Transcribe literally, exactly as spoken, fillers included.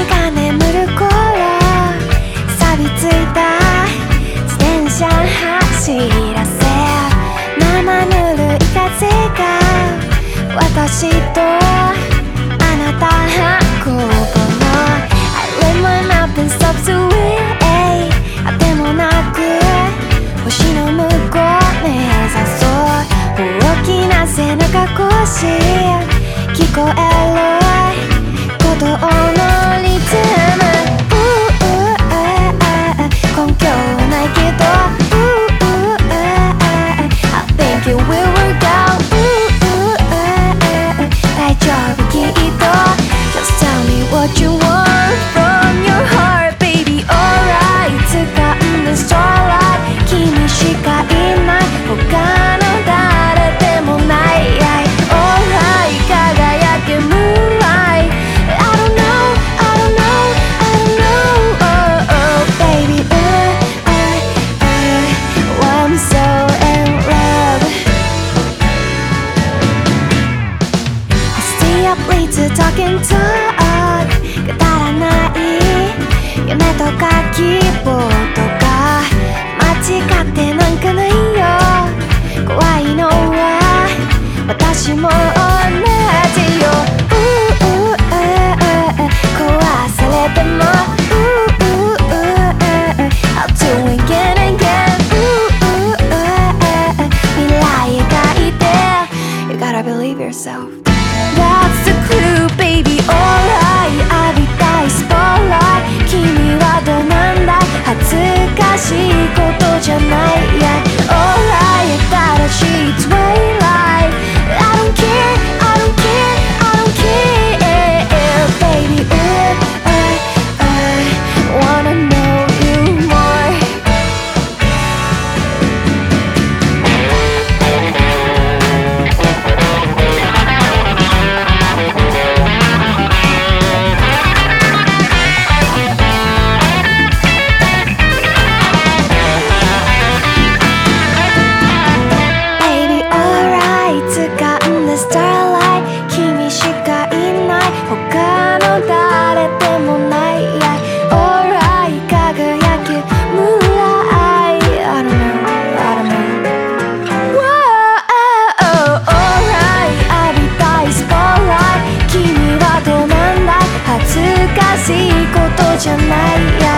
が眠る頃錆びついた自転車走らせ生ぬるい風が私とあなた運ぶの I lift my mouth and stop to it あてもなく星の向こう目指そう大きな背中越し聞こえる鼓動のリズム根拠はないけど I think it will work out 大丈夫きっと Just tell me what you want from your heart baby alright 掴んで starlight 君しかいない他の誰でもない alright 輝け moonlight I don't know I don't know I don't know oh oh baby uh, uh, uh, I'm so in love I stay up late to talk and talk くだらない夢とか希望とか間違ってなんかないよ怖いのは私も同じよ壊されても I'll do it again and again 未来描いて You gotta believe yourself That's the clue baby alright 浴びたい spotlight 君はどうなんだ恥ずかしいことじゃない Yeah alright 新しい twilight I don't care I don't care I don't care baby uh, uh, uh, wanna know you more Baby alright 掴んで starlight 君しかいない他の誰でもない Yeah alright 輝け moonlight I don't know I don't know Whoa alright 浴びたい spotlight 君はどうなんだ恥ずかしいことじゃない Yeah